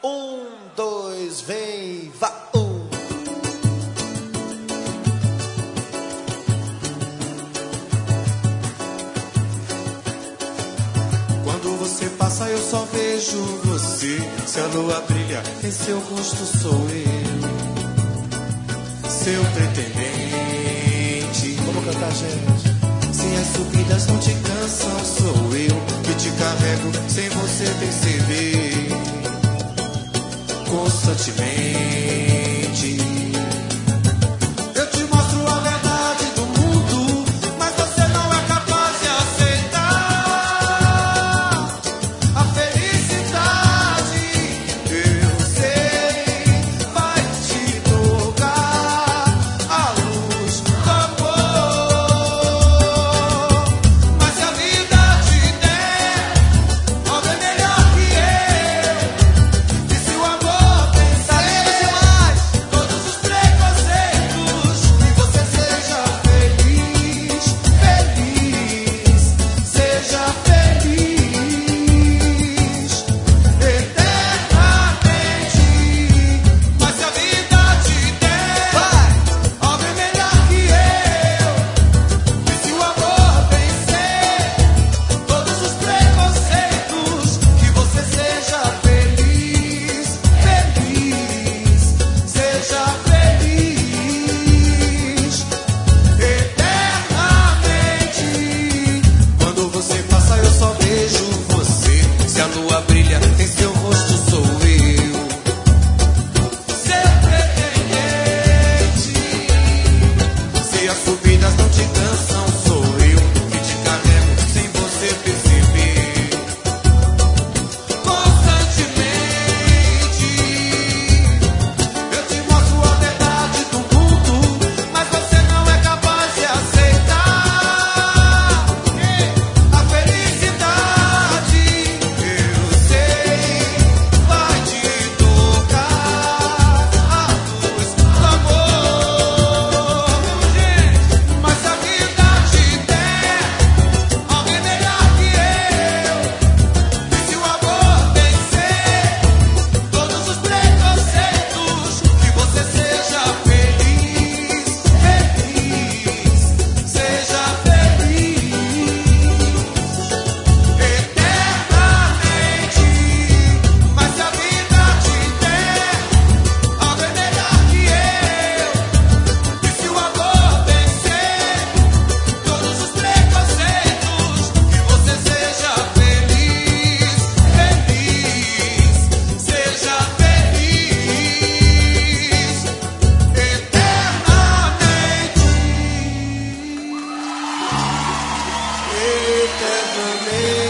dois, vem, vá, Quando você passa eu só vejo você. Se a lua brilha em seu rosto sou eu, seu pretendente. Vamos cantar, gente. Se as subidas não te cansam, sou eu que te carrego sem você perceber, constantemente. Eu te mostro a verdade do mundo, mas você não é capaz de aceitar a felicidade. Eu sei, vai te tocar a luz do amor. Mas se a vida te der alguém melhor que eu, e se o amor vencer todos os preconceitos, que você seja feliz, feliz, seja feliz eternamente. Mas se a vida te der alguém melhor que eu, e se o amor vencer todos os preconceitos, que você seja feliz, feliz, seja feliz eternamente. Quando você passa eu só vejo você. Se a lua brilha em seu rosto sou eu, seu pretendente. Se as subidas não te cansam, sou eu que te carrego sem você perceber, constantemente. Eu te mostro a verdade do mundo, mas você não é capaz de aceitar a felicidade. Eu sei, vai te tocar a luz do amor. Mas se a vida te der alguém melhor que eu, e se o amor vencer todos os preconceitos, que você seja feliz, feliz, seja feliz eternamente. Mas se a vida te der alguém melhor que eu, e se o amor vencer todos os preconceitos, que você seja feliz, feliz, seja feliz eternamente.